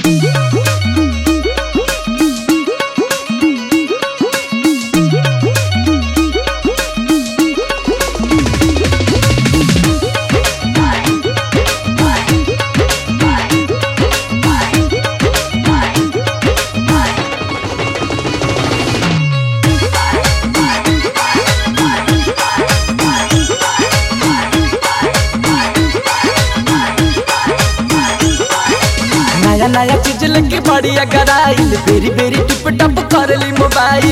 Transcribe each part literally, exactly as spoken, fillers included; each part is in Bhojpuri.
नया नया चीज लेके बड़ी अगराइल, बेरी बेरी टिप टप कर ली मोबाइल।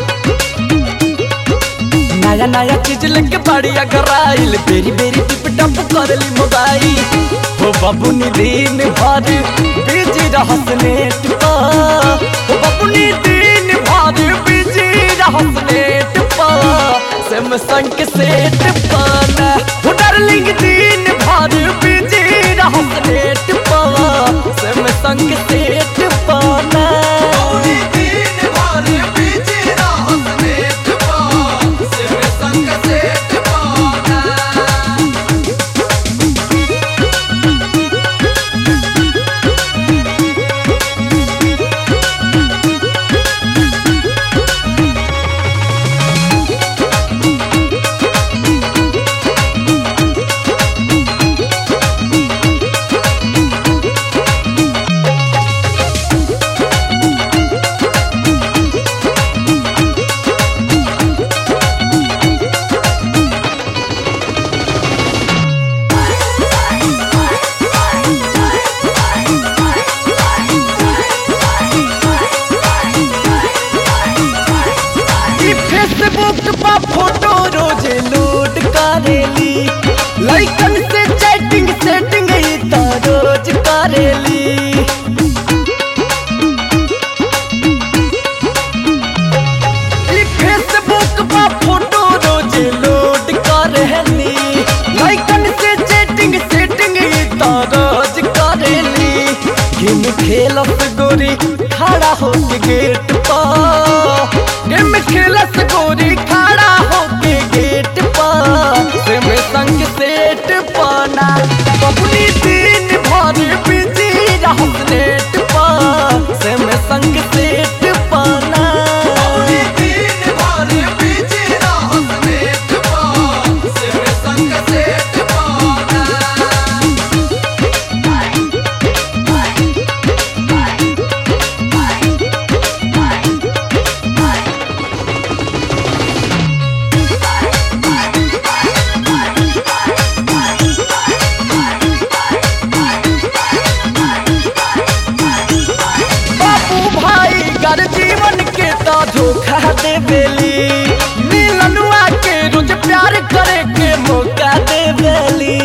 नया नया चीज लेके बड़ी अगराइल, बेरी बेरी टिप टप कर ली मोबाइल। हो बबुनी दिन भर बिजी रहस नेट पर, हो बबुनी दिन भर बिजी रहस नेट पर। सैमसंग के सेट पर हो डार्लिंग दिन भर बिजी रहस नेट पर। सैमसंग के सेट पर पूरी दिन भर बिजी रहस नेट पर। सैमसंग के सेट पर फेसबुक पर फोटो रोज लोड करेली, लाइकन से चैटिंग सेटिंग तो रोज करेली। फेसबुक पर फोटो रोज लोड करेली, लाइकन से चैटिंग सेटिंग तो रोज करेली। गेम खेलत गोरी खड़ा होके गेट पर, गेम खेलत गोरी खड़ा होके गेट पर। सैमसंग सेट पना बबुनी दिन भर बिजी रहस नेट पर। सैमसंग सेट पना पूरी दिन भर बिजी रहस नेट पर। सैमसंग के सेट पर जीवन के तो धोखा देवेली, मिलनुआ के रोज प्यार करे के मौका देवेली।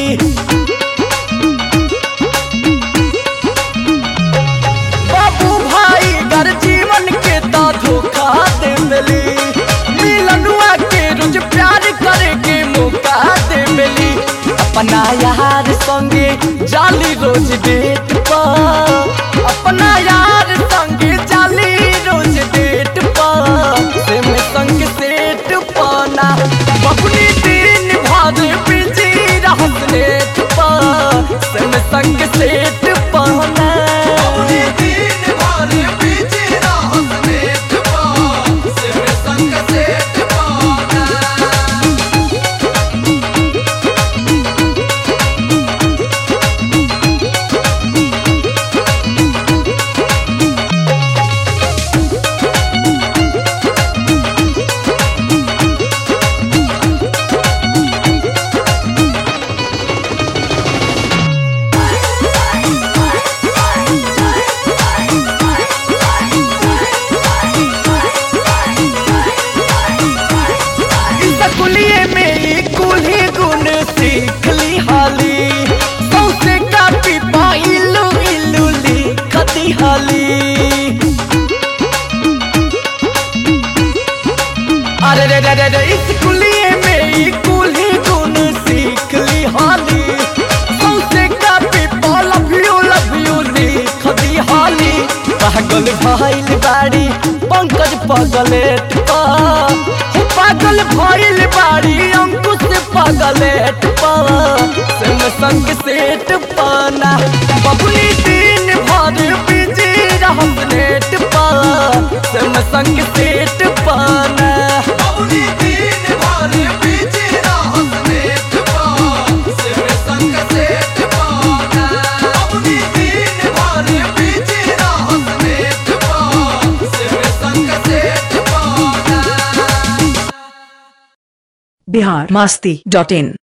बाबू भाई घर जीवन के तो धोखा देवेली, मिलनुआ के रोज प्यार करे के मौका देवेली। अपना यार संगे जाली रोज डेट पर, अपना यार संगे जाली रोज डेट पर। सैमसंग सेट पना बबुनी दिन भर बिजी रहस नेट पर। सैमसंग सेट पना पूरी दिन भर बिजी रहस नेट पर। सैमसंग के सेट पर सीख ली हाली, सौसे कापी पाइलू इलू लिखती हाली। अरे रे रे रे स्कूलिए में कुली गुण सीख ली हाली, सौसे कापी पा लव यू लव यू लिखती हाली। पागल भइल बाड़ी पंकज पगलेट पा, पागल भइल बाड़ी अंकुश पगलेट पर। संग सेट पाना बबुनी दिन भर बिजी रहस नेट पा सेम संग सेट पाना बबुनी दिन भर बिजी रहस नेट पा सेम संग सेट पाना बबुनी दिन भर बिजी रहस नेट पा सेम संग सेट पाना बिहार मस्ती डॉट इन।